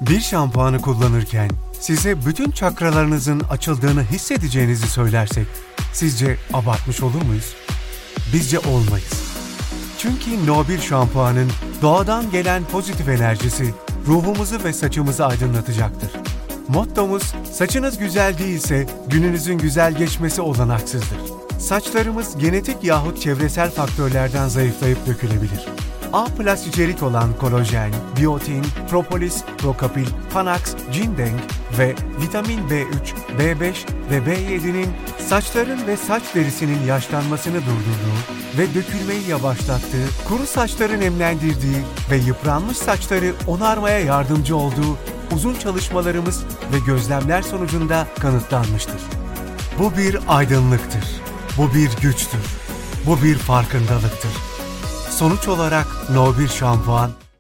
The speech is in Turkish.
Bir şampuanı kullanırken size bütün çakralarınızın açıldığını hissedeceğinizi söylersek, sizce abartmış olur muyuz? Bizce olmayız. Çünkü No1 şampuanın doğadan gelen pozitif enerjisi ruhumuzu ve saçımızı aydınlatacaktır. Mottomuz, saçınız güzel değilse gününüzün güzel geçmesi olanaksızdır. Saçlarımız genetik yahut çevresel faktörlerden zayıflayıp dökülebilir. A+ içerik olan kolajen, biotin, propolis, prokapil, panax, jindeng ve vitamin B3, B5 ve B7'nin saçların ve saç derisinin yaşlanmasını durdurduğu ve dökülmeyi yavaşlattığı, kuru saçları nemlendirdiği ve yıpranmış saçları onarmaya yardımcı olduğu uzun çalışmalarımız ve gözlemler sonucunda kanıtlanmıştır. Bu bir aydınlıktır. Bu bir güçtür. Bu bir farkındalıktır. Sonuç olarak No1 şampuan